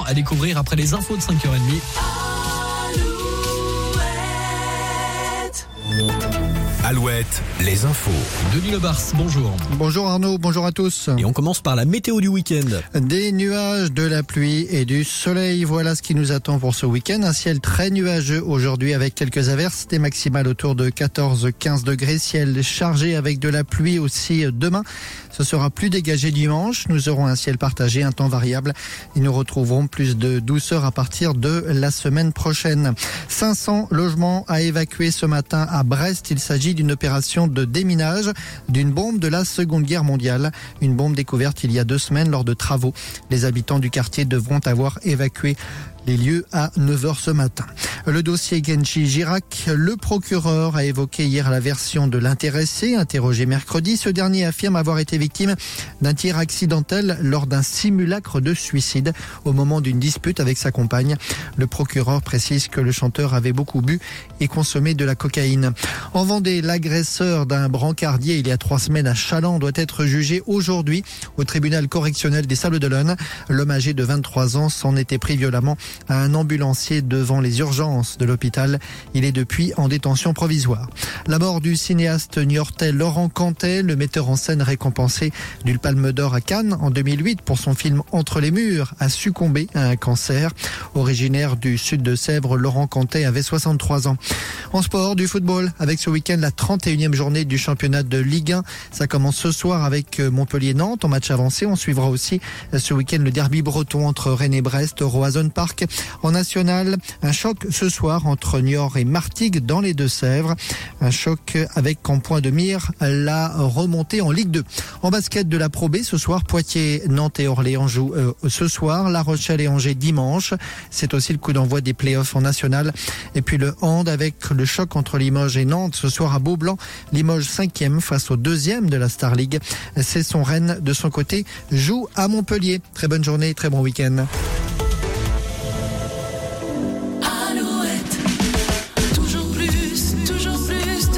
à découvrir après les infos de 5h30. Alouette, les infos. Denis Lebars, bonjour. Bonjour Arnaud, bonjour à tous. Et on commence par la météo du week-end. Des nuages, de la pluie et du soleil, voilà ce qui nous attend pour ce week-end. Un ciel très nuageux aujourd'hui avec quelques averses, des maximales autour de 14-15 degrés. Ciel chargé avec de la pluie aussi demain. Ce sera plus dégagé dimanche. Nous aurons un ciel partagé, un temps variable. Et nous retrouverons plus de douceur à partir de la semaine prochaine. 500 logements à évacuer ce matin à Brest. Il s'agit d'une opération de déminage d'une bombe de la Seconde Guerre mondiale. Une bombe découverte il y a 2 semaines lors de travaux. Les habitants du quartier devront avoir évacué les lieux à 9h ce matin. Le dossier Kenji Girac, le procureur a évoqué hier la version de l'intéressé, interrogé mercredi. Ce dernier affirme avoir été victime d'un tir accidentel lors d'un simulacre de suicide au moment d'une dispute avec sa compagne. Le procureur précise que le chanteur avait beaucoup bu et consommé de la cocaïne. En Vendée, l'agresseur d'un brancardier il y a 3 semaines à Chaland doit être jugé aujourd'hui au tribunal correctionnel des Sables-d'Olonne. L'homme âgé de 23 ans s'en était pris violemment à un ambulancier devant les urgences de l'hôpital. Il est depuis en détention provisoire. La mort du cinéaste niortais Laurent Cantet, le metteur en scène récompensé d'une Palme d'Or à Cannes en 2008 pour son film Entre les murs, a succombé à un cancer. Originaire du sud de Sèvres, Laurent Cantet avait 63 ans. En sport, du football, avec ce week-end la 31e journée du championnat de Ligue 1. Ça commence ce soir avec Montpellier-Nantes en match avancé. On suivra aussi ce week-end le derby breton entre Rennes et Brest au Roazhon Park. En national, un choc ce soir entre Niort et Martigues dans les Deux-Sèvres. Un choc avec en point de mire la remontée en Ligue 2. En basket de la Pro B ce soir, Poitiers, Nantes et Orléans jouent ce soir. La Rochelle et Angers dimanche. C'est aussi le coup d'envoi des playoffs en national. Et puis le hand avec le choc entre Limoges et Nantes ce soir à Beaublanc. Limoges 5e face au 2e de la Star League. C'est son Rennes de son côté joue à Montpellier. Très bonne journée, très bon week-end.